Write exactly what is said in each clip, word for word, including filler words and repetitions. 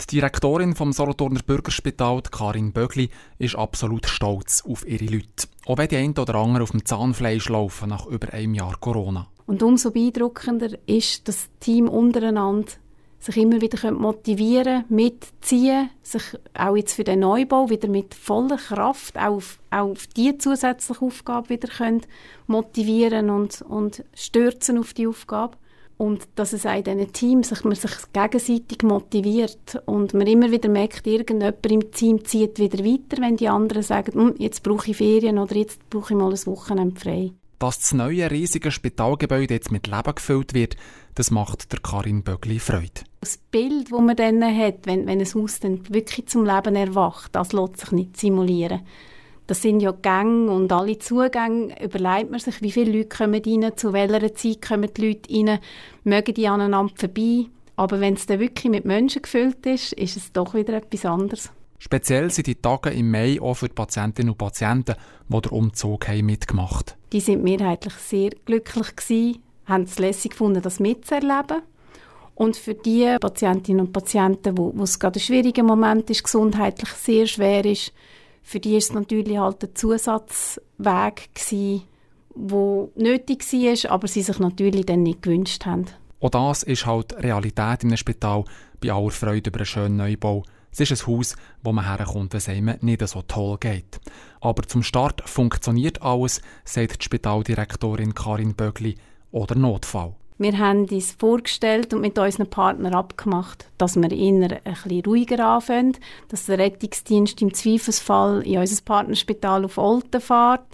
Die Direktorin vom Solothurner Bürgerspital, Karin Bögli, ist absolut stolz auf ihre Leute. Auch wenn die einen oder anderen auf dem Zahnfleisch laufen nach über einem Jahr Corona. Und umso beeindruckender ist, dass das Team untereinander sich immer wieder motivieren können, mitziehen, sich auch jetzt für den Neubau wieder mit voller Kraft auch auf, auch auf diese zusätzliche Aufgabe wieder können motivieren und, und stürzen auf die Aufgabe. Und dass es auch in diesen Teams sich, man sich gegenseitig motiviert und man immer wieder merkt, irgendjemand im Team zieht wieder weiter, wenn die anderen sagen, hm, jetzt brauche ich Ferien oder jetzt brauche ich mal ein Wochenende frei. Dass das neue riesige Spitalgebäude jetzt mit Leben gefüllt wird, das macht der Karin Bögli Freude. Das Bild, das man dann hat, wenn, wenn ein Haus dann wirklich zum Leben erwacht, das lässt sich nicht simulieren. Das sind ja Gänge und alle Zugänge, überlegt man sich, wie viele Leute kommen rein, zu welcher Zeit kommen die Leute rein, mögen die aneinander vorbei. Aber wenn es dann wirklich mit Menschen gefüllt ist, ist es doch wieder etwas anderes. Speziell sind die Tage im Mai auch für die Patientinnen und Patienten, die den Umzug haben mitgemacht haben. Die sind mehrheitlich sehr glücklich gewesen, haben es lässig gefunden, das mitzuerleben. Und für die Patientinnen und Patienten, wo, wo es gerade ein schwieriger Moment ist, gesundheitlich sehr schwer ist, für die war es natürlich halt ein Zusatzweg gewesen, der nötig war, aber sie sich natürlich dann nicht gewünscht haben. Auch das ist halt Realität in einem Spital, bei aller Freude über einen schönen Neubau. Es ist ein Haus, wo man herkommt, wenn es einem nicht so toll geht. Aber zum Start funktioniert alles, sagt die Spitaldirektorin Karin Bögli, oder Notfall. Wir haben uns vorgestellt und mit unseren Partnern abgemacht, dass wir eher ein bisschen ruhiger anfangen, dass der Rettungsdienst im Zweifelsfall in unser Partnerspital auf Olten fährt.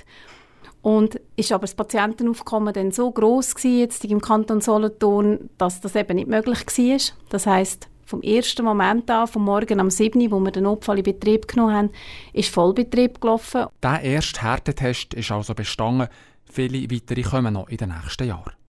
Und ist aber das Patientenaufkommen dann so gross gewesen, jetzt im Kanton Solothurn, dass das eben nicht möglich war. Das heisst, vom ersten Moment an, vom Morgen am sieben Uhr, wo wir den Notfall in Betrieb genommen haben, ist Vollbetrieb gelaufen. Der erste Härtetest ist also bestanden. Viele weitere kommen noch in den nächsten Jahren.